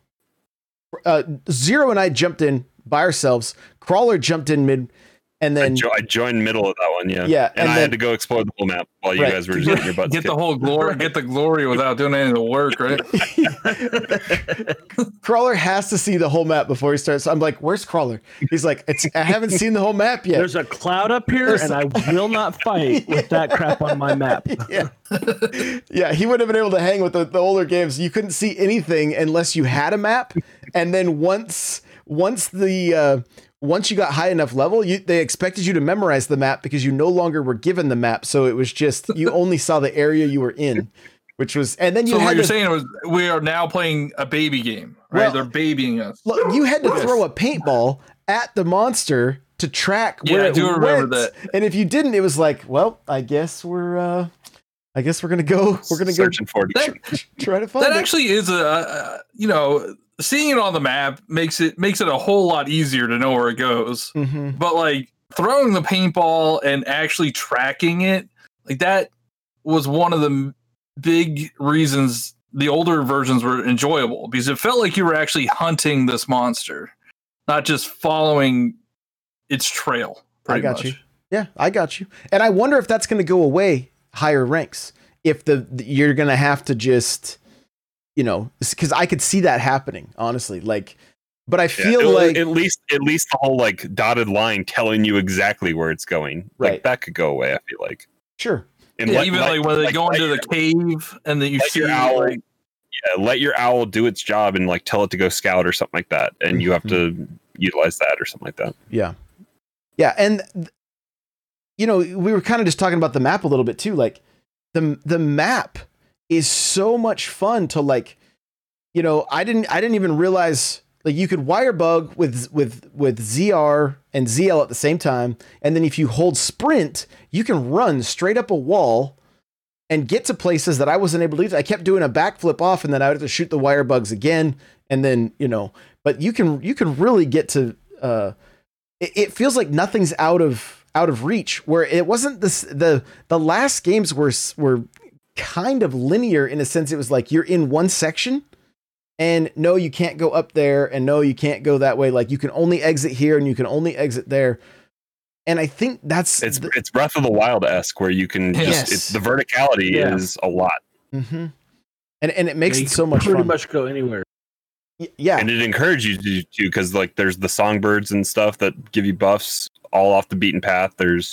Zero and I jumped in by ourselves. Crawler jumped in mid. And then
I joined middle of that one, yeah.
Yeah,
and I had to go explore the whole map while you guys were getting your butts
get the whole glory, get the glory without doing any of the work, right?
Crawler has to see the whole map before he starts. I'm like, "Where's Crawler?" He's like, "I haven't seen the whole map yet."
There's a cloud up here, and I will not fight with that crap on my map.
Yeah, yeah. He wouldn't have been able to hang with the older games. You couldn't see anything unless you had a map, and then once you got high enough level, they expected you to memorize the map because you no longer were given the map. So it was just, you only saw the area you were in, which was, and then
what you're saying was we are now playing a baby game, right? Well, they're babying us.
Look, you had to throw a paintball at the monster to track where it went. That. And if you didn't, it was like, well, I guess we're going to go
searching for it.
Try to find
that.
That
actually is seeing it on the map makes it a whole lot easier to know where it goes.
Mm-hmm.
But like throwing the paintball and actually tracking it, like that was one of the big reasons the older versions were enjoyable, because it felt like you were actually hunting this monster, not just following its trail.
I got you. Yeah, I got you. And I wonder if that's going to go away higher ranks. If you're going to have to just, because I could see that happening, honestly. Like, but I feel like
at least the whole like dotted line telling you exactly where it's going,
right?
Like, that could go away. I feel like
sure.
And
even when they go into the cave and then you see
your owl. Let your owl do its job and like tell it to go scout or something like that, and you have to utilize that or something like that.
Yeah, yeah, and we were kind of just talking about the map a little bit too, like. The map is so much fun to like, I didn't even realize like you could wire bug with ZR and ZL at the same time. And then if you hold sprint, you can run straight up a wall and get to places that I wasn't able to leave. I kept doing a backflip off and then I would have to shoot the wire bugs again. And then, but you can really get to, it feels like nothing's out of out of reach, where it wasn't this, the last games were kind of linear in a sense. It was like you're in one section and no, you can't go up there, and no, you can't go that way. Like you can only exit here and you can only exit there. And I think it's
Breath of the Wild-esque, where you can just, the verticality is a lot.
Mm-hmm. And it makes it so much
fun. Pretty
fun.
much go anywhere.
Yeah.
And it encourages you to, because like there's the songbirds and stuff that give you buffs all off the beaten path. There's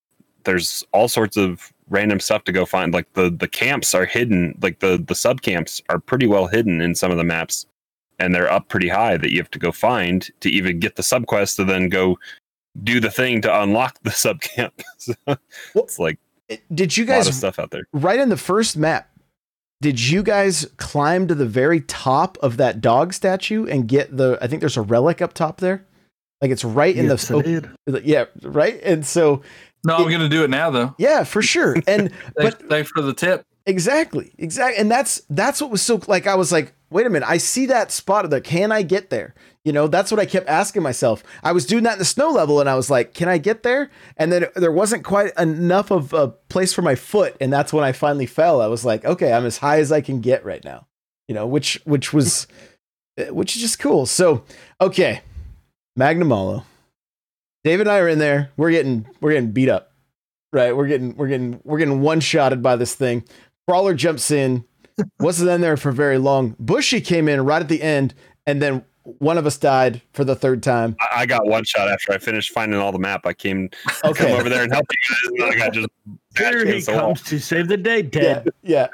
all sorts of random stuff to go find. Like the camps are hidden, like the sub camps are pretty well hidden in some of the maps, and they're up pretty high that you have to go find to even get the sub quest to then go do the thing to unlock the sub camp. So it's like,
did you
a lot
guys
of stuff out there
right in the first map? Did you guys climb to the very top of that dog statue and get I think there's a relic up top there. Like it's right in yeah, right. And so
no, I'm going to do it now though.
Yeah, for sure. And
thanks for the tip.
Exactly. And that's what was so, like, I was like, wait a minute, I see that spot there. Can I get there? You know, that's what I kept asking myself. I was doing that in the snow level and I was like, can I get there? And then there wasn't quite enough of a place for my foot. And that's when I finally fell. I was like, okay, I'm as high as I can get right now, you know, which is just cool. So, okay. Magnum Malo. David and I are in there. We're getting beat up, right? We're getting one-shotted by this thing. Crawler jumps in, wasn't in there for very long. Bushy came in right at the end, and then one of us died for the third time.
I got one shot after I finished finding all the map. I came over there and helped you guys, and then I got just
here he comes to save the day, dead.
Yeah,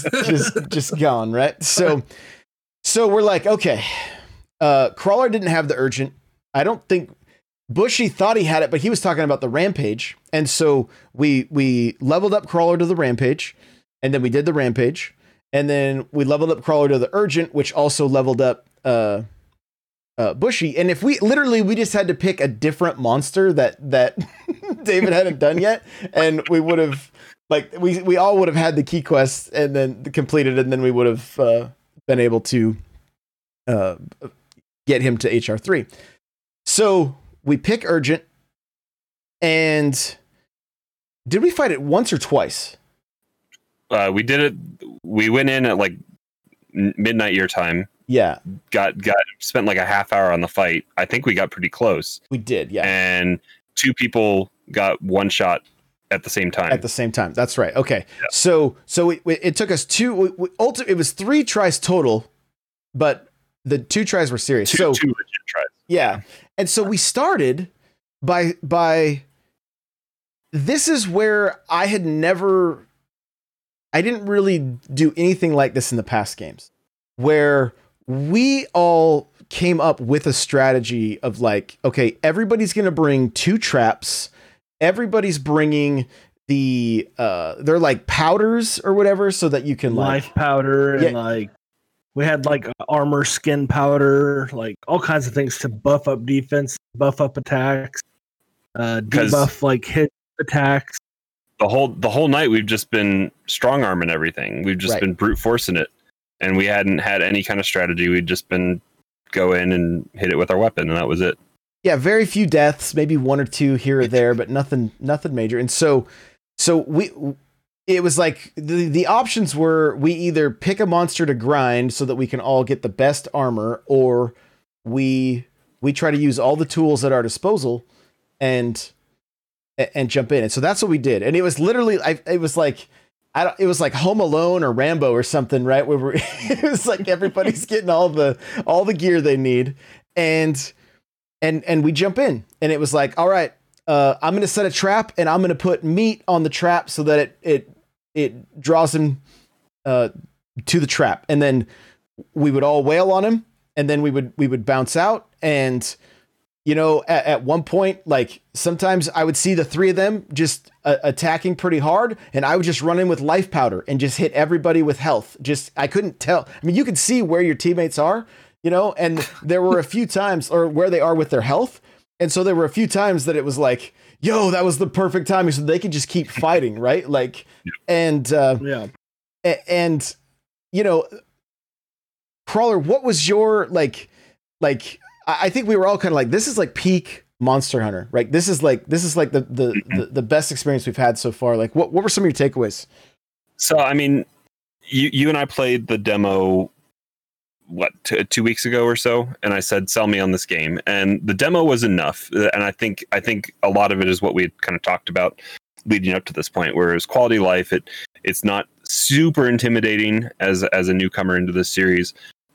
just gone, right? So we're like, okay. Crawler didn't have the urgent. I don't think Bushy thought he had it, but he was talking about the rampage. And so we leveled up Crawler to the rampage, and then we did the rampage, and then we leveled up Crawler to the urgent, which also leveled up Bushy. And if we just had to pick a different monster that David hadn't done yet, and we would have, like, we all would have had the key quests and then completed, and then we would have been able to get him to HR3. So we pick urgent, and did we fight it once or twice?
We did it. We went in at like midnight your time.
Yeah.
Got spent like a half hour on the fight. I think we got pretty close.
We did, yeah.
And two people got one shot at the same time.
At the same time. That's right. Okay. Yeah. So it took us it was 3 tries total, but the 2 tries were serious.
Two legit tries.
Yeah. And so we started by this is where I didn't really do anything like this in the past games, where we all came up with a strategy of like, okay, everybody's going to bring 2 traps. Everybody's bringing they're like powders or whatever, so that you can
life powder and like we had like armor skin powder, like all kinds of things to buff up defense, buff up attacks, debuff like hit attacks.
The whole night we've just been strong arming everything. We've just been brute forcing it, and we hadn't had any kind of strategy. We'd just been go in and hit it with our weapon, and that was it.
Yeah, very few deaths, maybe 1 or 2 here or there, but nothing major. And so it was like the options were we either pick a monster to grind so that we can all get the best armor, or we try to use all the tools at our disposal and jump in. And so that's what we did. And it was literally, it was like Home Alone or Rambo or something, right? Where it was like everybody's getting all the gear they need, and we jump in, and it was like, all right, I'm going to set a trap, and I'm going to put meat on the trap so that it draws him to the trap. And then we would all wail on him, and then we would bounce out. And, you know, at one point, like sometimes I would see the 3 of them just attacking pretty hard, and I would just run in with life powder and just hit everybody with health. I couldn't tell. I mean, you could see where your teammates are, you know, and there were a few times, or where they are with their health. And so there were a few times that it was like, yo, that was the perfect timing, so they could just keep fighting, right? Like, and you know, Crawler, what was your like? I think we were all kind of like, this is like peak Monster Hunter, right? This is like the best experience we've had so far. Like, what were some of your takeaways?
So, I mean, you and I played the demo, 2 weeks ago or so, and I said, sell me on this game. And the demo was enough. And I think a lot of it is what we had kind of talked about leading up to this point, where it was quality of life. It's not super intimidating as a newcomer into this series.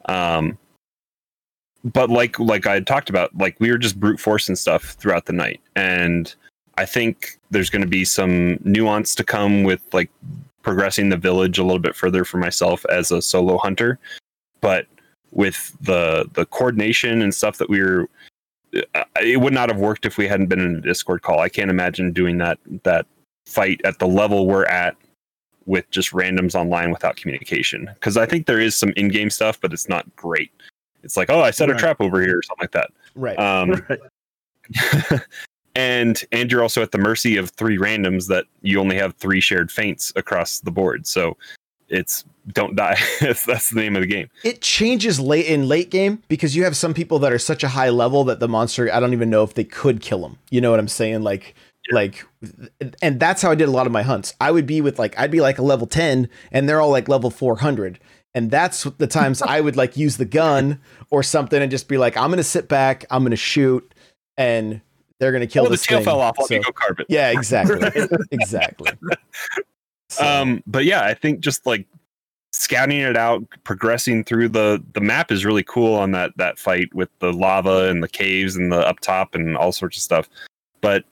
But like I had talked about, like, we were just brute forcing stuff throughout the night. And I think there's going to be some nuance to come with like progressing the village a little bit further for myself as a solo hunter. But with the coordination and stuff that it would not have worked if we hadn't been in a Discord call. I can't imagine doing that fight at the level we're at with just randoms online without communication. Because I think there is some in-game stuff, but it's not great. It's like, oh, I set a trap over here or something like that.
Right.
Right. and you're also at the mercy of 3 randoms that you only have 3 shared feints across the board. So it's don't die. That's the name of the game.
It changes late game because you have some people that are such a high level that the monster, I don't even know if they could kill them. You know what I'm saying? And that's how I did a lot of my hunts. I'd be like a level 10 and they're all like level 400. And that's the times I would like use the gun or something and just be like, I'm going to sit back, I'm going to shoot, and they're going to kill this
thing. The tail fell off. Let
me
go carve it.
Yeah, exactly. Exactly.
So. But yeah, I think just like scouting it out, progressing through the map is really cool on that fight with the lava and the caves and the up top and all sorts of stuff. But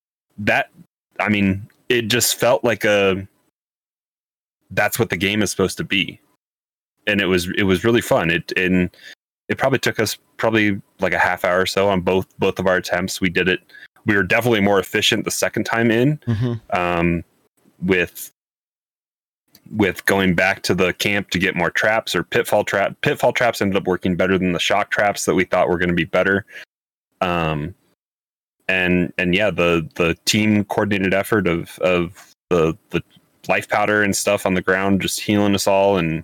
it just felt like that's what the game is supposed to be. And it was really fun. It probably took us like a half hour or so on both of our attempts. We did it. We were definitely more efficient the second time in, with going back to the camp to get more traps or pitfall traps. Pitfall traps ended up working better than the shock traps that we thought were going to be better. And yeah, the team coordinated effort of the life powder and stuff on the ground, just healing us all. And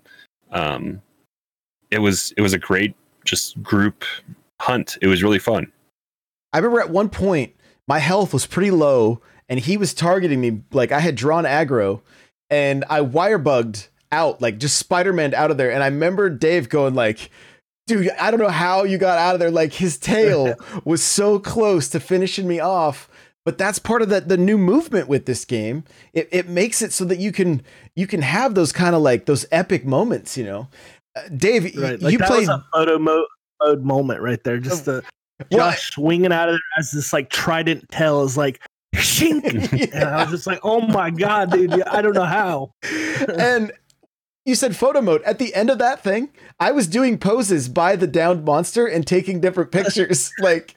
it was a great just group hunt. It was really fun.
I remember at one point my health was pretty low and he was targeting me. Like I had drawn aggro and I wire bugged out, like just Spider-Man out of there. And I remember Dave going like, dude, I don't know how you got out of there. Like his tail was so close to finishing me off. But that's part of the new movement with this game. It makes it so that you can have those kind of like those epic moments, you know. Dave,
like
you
that
played
was a photo mode moment right there. Just Josh swinging out of there as this like trident tail is like shink. And I was just like, oh my god, dude, I don't know how.
And you said photo mode. At the end of that thing, I was doing poses by the downed monster and taking different pictures, like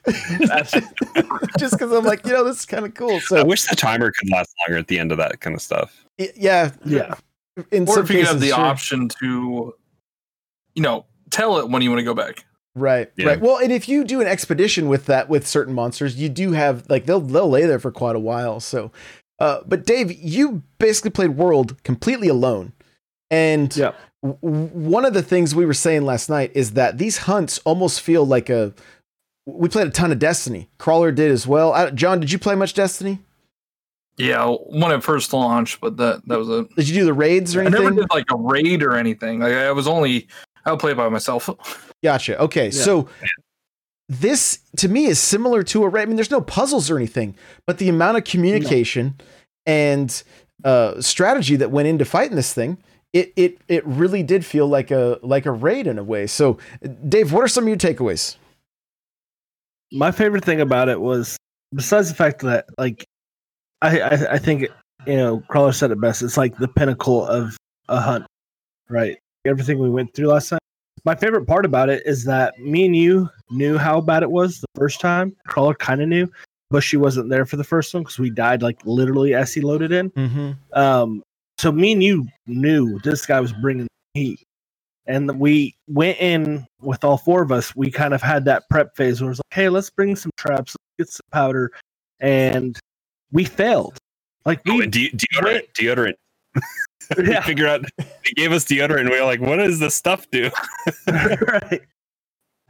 just because I'm like, this is kind of cool. So
I wish the timer could last longer at the end of that kind of stuff.
Yeah.
Or if you have the option to, tell it when you want to go back.
Right. Yeah. Right. Well, and if you do an expedition with certain monsters, you do have like they'll lay there for quite a while. So, but Dave, you basically played World completely alone. And one of the things we were saying last night is that these hunts almost feel like we played a ton of Destiny. Crawler did as well. John, did you play much Destiny?
Yeah, when it first launched, but that was it.
Did you do the raids or anything?
I never did like a raid or anything. Like I would play it by myself.
Gotcha. Okay, so this to me is similar to a raid. I mean, there's no puzzles or anything, but the amount of communication and strategy that went into fighting this thing. It really did feel like a raid in a way. So, Dave, what are some of your takeaways?
My favorite thing about it was, besides the fact that, like, I think Crawler said it best. It's like the pinnacle of a hunt, right? Everything we went through last time. My favorite part about it is that me and you knew how bad it was the first time. Crawler kind of knew, but she wasn't there for the first one because we died like literally as he loaded in.
Mm-hmm.
So me and you knew this guy was bringing heat. And we went in with all 4 of us. We kind of had that prep phase where it was like, hey, let's bring some traps, let's get some powder. And we failed. Like
deodorant. We figured out they gave us deodorant and we were like, what does this stuff do?
Right.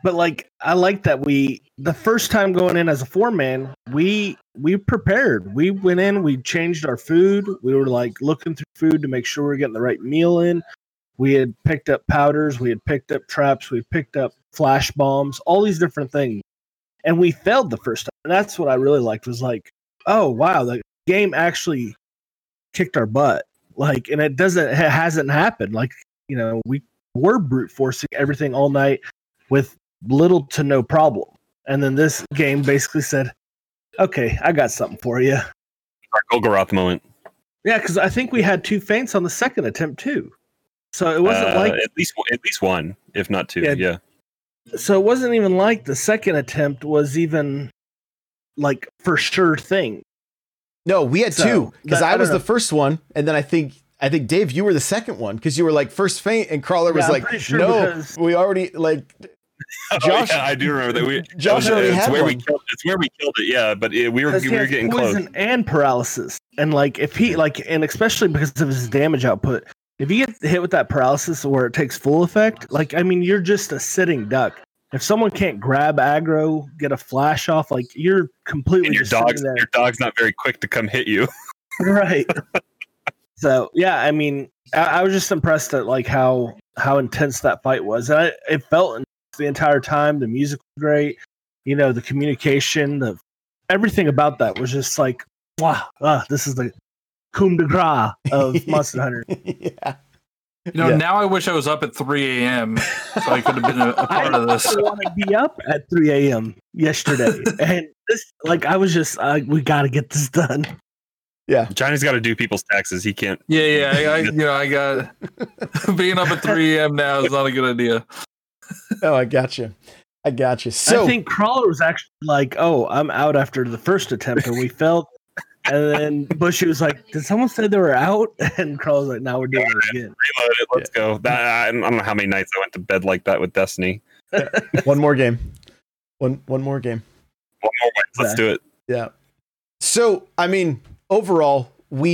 But like, I like that the first time going in as a 4-man, we prepared. We went in, we changed our food. We were like looking through food to make sure we we're getting the right meal in. We had picked up powders, we had picked up traps, we picked up flash bombs, all these different things. And we failed the first time. And that's what I really liked, was like, oh wow, the game actually kicked our butt. Like, and it hasn't happened. Like, you know, we were brute forcing everything all night with little to no problem. And then this game basically said, okay, I got something for you.
Our Golgoroth moment.
Yeah, because I think we had 2 feints on the second attempt too. So it wasn't like
at least one, if not 2. Yeah.
So it wasn't even like the second attempt was even like for sure thing.
No, we had 2 because I was the first one, and then I think Dave, you were the second one because you were like first feint, and Crawler was like, sure no, we already like.
Josh, I do remember that.
Josh already had one.
It's where we killed it. Yeah, but we were getting close.
And paralysis, and like if he and especially because of his damage output, if you get hit with that paralysis where it takes full effect, like I mean, you're just a sitting duck. If someone can't grab aggro, get a flash off, like you're completely.
And your dog's not very quick to come hit you.
Right. So yeah, I mean, I was just impressed at like how intense that fight was. And it felt the entire time. The music was great. You know, the communication, everything about that was just like, wow, this is the coup de grace of Monster Hunter.
Yeah.
You know, now I wish I was up at 3 a.m. so I could have been a part of this.
I want to be up at 3 a.m. yesterday. And this, like, I was just, we got to get this done.
Yeah.
Johnny's got to do people's taxes. He can't.
Yeah. I got being up at 3 a.m. now is not a good idea.
Oh, I got you. So
I think Crawler was actually like, oh, I'm out after the first attempt, and we failed. And then Bushy was like, did someone say they were out? And Crawler was like, now we're doing it again.
Reload it. Let's go. I don't know how many nights I went to bed like that with Destiny.
One more game. One more game.
One more win. Let's do it.
Yeah. So, I mean, overall,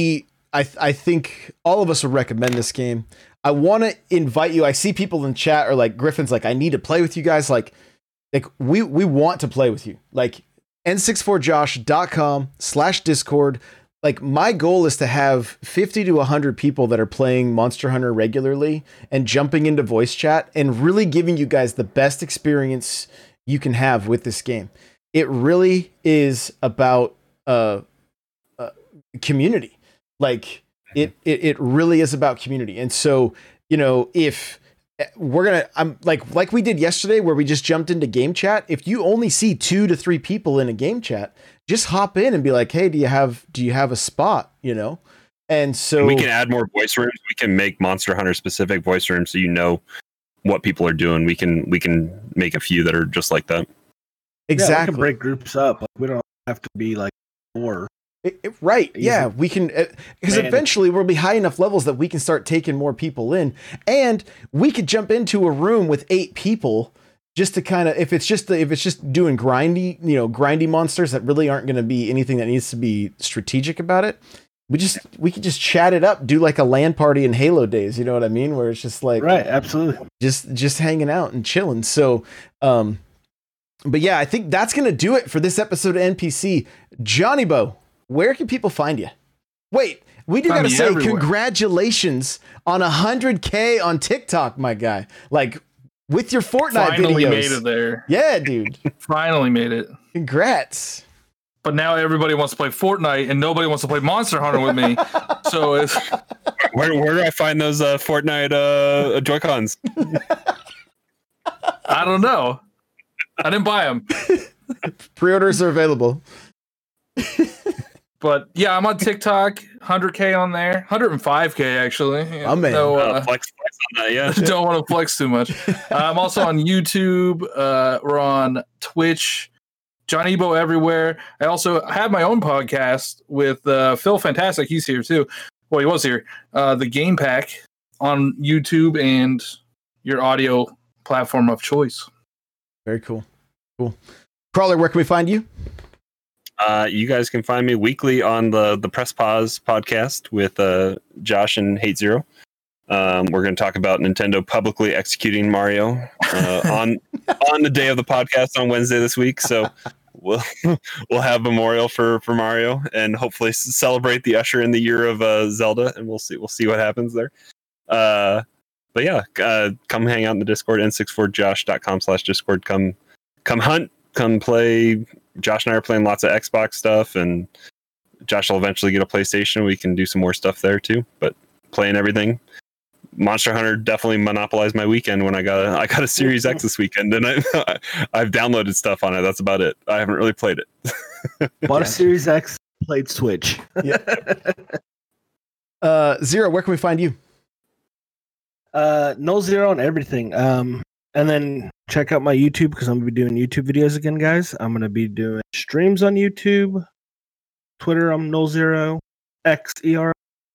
I think all of us would recommend this game. I want to invite you. I see people in chat are like, Griffin's like, I need to play with you guys. Like we want to play with you. Like n64josh.com/discord. Like my goal is to have 50 to 100 people that are playing Monster Hunter regularly and jumping into voice chat and really giving you guys the best experience you can have with this game. It really is about community. Like it really is about community. And so, you know, if I'm like we did yesterday where we just jumped into game chat. If you only see 2 to 3 people in a game chat, just hop in and be like, hey, do you have a spot, you know? And so
we can add more voice rooms. We can make Monster Hunter specific voice rooms so you know what people are doing. We can make a few that are just like that.
Exactly.
Yeah, we can break groups up. Like, we don't have to be like 4.
Right. Yeah, we can, because eventually we'll be high enough levels that we can start taking more people in, and we could jump into a room with 8 people just to kind of, if it's just doing grindy monsters that really aren't going to be anything that needs to be strategic about it. We could just chat it up, do like a LAN party in Halo days. You know what I mean? Where it's just like,
right. Absolutely.
Just hanging out and chilling. So, but yeah, I think that's going to do it for this episode of NPC. Johnny Bo, where can people find you? Wait, we do got to say everywhere. Congratulations on 100K on TikTok, my guy. Like with your Fortnite
Finally
videos.
Made it there.
Yeah, dude.
Finally made it.
Congrats.
But now everybody wants to play Fortnite and nobody wants to play Monster Hunter with me. So it's
where do I find those Fortnite Joy-Cons?
I don't know. I didn't buy them.
Pre-orders are available.
But yeah, I'm on TikTok, 100K on there, 105K actually.
Oh man,
flex on that, yeah.
Don't want to flex too much. I'm also on YouTube. We're on Twitch, Johnny Bo everywhere. I also have my own podcast with Phil Fantastic. He's here too. Well, he was here. The Game Pack on YouTube and your audio platform of choice.
Very cool. Cool. Crawler, where can we find you?
You guys can find me weekly on the Press Pause podcast with Josh and Hate Zero. We're going to talk about Nintendo publicly executing Mario on the day of the podcast on Wednesday this week. So we'll have memorial for Mario and hopefully celebrate the usher in the year of Zelda, and we'll see what happens there. But yeah, come hang out in the Discord, n64josh.com/discord. Come hunt, come play. Josh and I are playing lots of Xbox stuff, and Josh will eventually get a PlayStation. We can do some more stuff there too, but playing everything. Monster Hunter definitely monopolized my weekend when I got a Series X this weekend, and I've downloaded stuff on it. That's about it. I haven't really played it.
Bought a Series X, played Switch.
Yeah. Zero, where can we find you?
No Zero on everything. And then check out my YouTube because I'm gonna be doing YouTube videos again, guys. I'm gonna be doing streams on YouTube, Twitter. I'm No Zero, XER.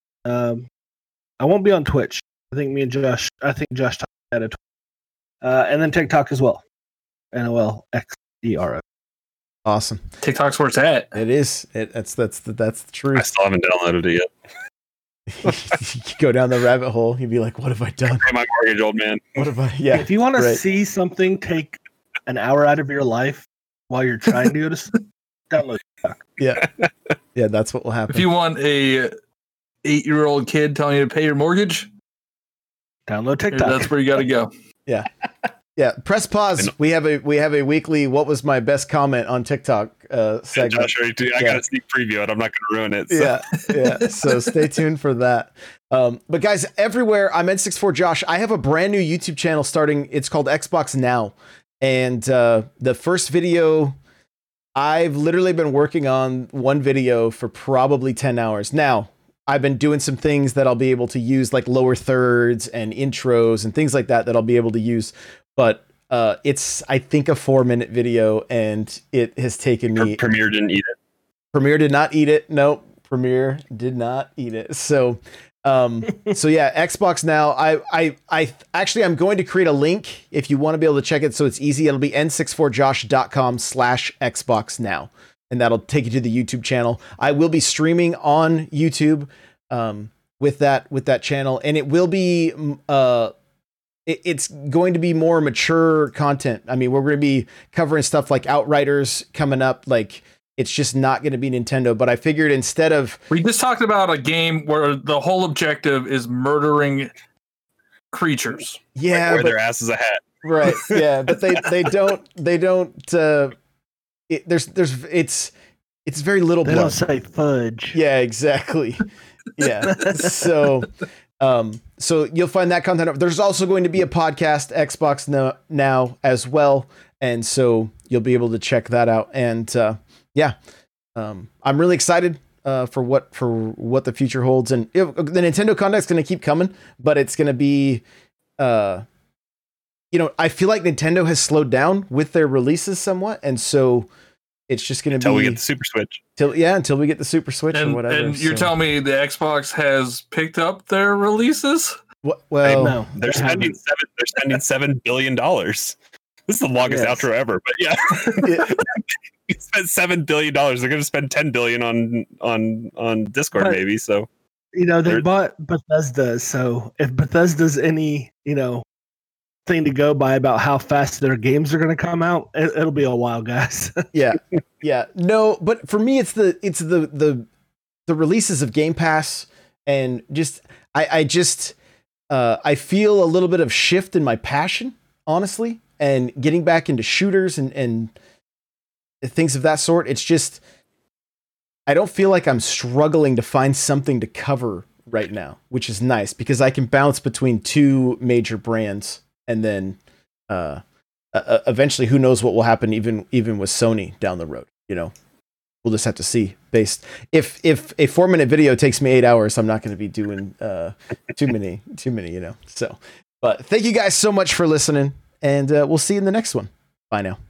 I won't be on Twitch. I think Josh had a Twitch. And then TikTok as well. NOLXERO.
Awesome.
TikTok's where it's at.
It is. That's the truth.
I still haven't downloaded it yet.
You go down the rabbit hole, you'd be like, what have I done?
Pay my mortgage, old man.
What have I? Yeah.
If you want to see something take an hour out of your life while you're trying to go to sleep, download TikTok.
Yeah. Yeah, that's what will happen.
If you want a 8-year-old kid telling you to pay your mortgage,
download TikTok.
that's where you got to go.
Yeah. Yeah. Press pause. We have a weekly "What was my best comment" on TikTok segment.
Josh, I got a sneak preview, and I'm not going to ruin it. So.
Yeah. So stay tuned for that. But guys, everywhere, I'm N64Josh. I have a brand new YouTube channel starting. It's called Xbox Now, and the first video, I've literally been working on one video for probably 10 hours now. I've been doing some things that I'll be able to use, like lower thirds and intros and things like that I'll be able to use. But it's, I think, a 4-minute video, and it has taken me.
Premiere didn't eat it.
Premiere did not eat it. Nope. Premiere did not eat it. So, so yeah, Xbox Now. I actually, I'm going to create a link if you want to be able to check it. So it's easy. It'll be n64josh.com/Xbox Now. And that'll take you to the YouTube channel. I will be streaming on YouTube with that channel, and it will be it's going to be more mature content. I mean, we're going to be covering stuff like Outriders coming up. Like, it's just not going to be Nintendo. But I figured instead of,
we just talked about a game where the whole objective is murdering creatures.
Yeah,
wear their asses a hat.
Right. Yeah, but they don't. It's very little
They
blood.
don't say fudge.
Yeah, exactly. Yeah. So you'll find that content. There's also going to be a podcast, Xbox Now as well. And so you'll be able to check that out. And I'm really excited for what the future holds. And the Nintendo content's going to keep coming, but it's going to be, I feel like Nintendo has slowed down with their releases somewhat. And so it's just going to be
until we get the Super Switch.
Until we get the Super Switch or whatever.
And you're telling me the Xbox has picked up their releases?
Well,
no,
they're spending $7 billion. This is the longest outro ever, but yeah. You spent $7 billion. They're going to spend $10 billion on Discord, maybe. So
they bought Bethesda. So if Bethesda's any thing to go by about how fast their games are going to come out, it'll be a while, guys.
Yeah. No, but for me, it's the releases of Game Pass, and just I feel a little bit of shift in my passion, honestly, and getting back into shooters and things of that sort. It's just, I don't feel like I'm struggling to find something to cover right now, which is nice because I can bounce between two major brands. And then eventually, who knows what will happen even with Sony down the road, We'll just have to see. If a 4-minute video takes me 8 hours, I'm not going to be doing too many, So, but thank you guys so much for listening, and we'll see you in the next one. Bye now.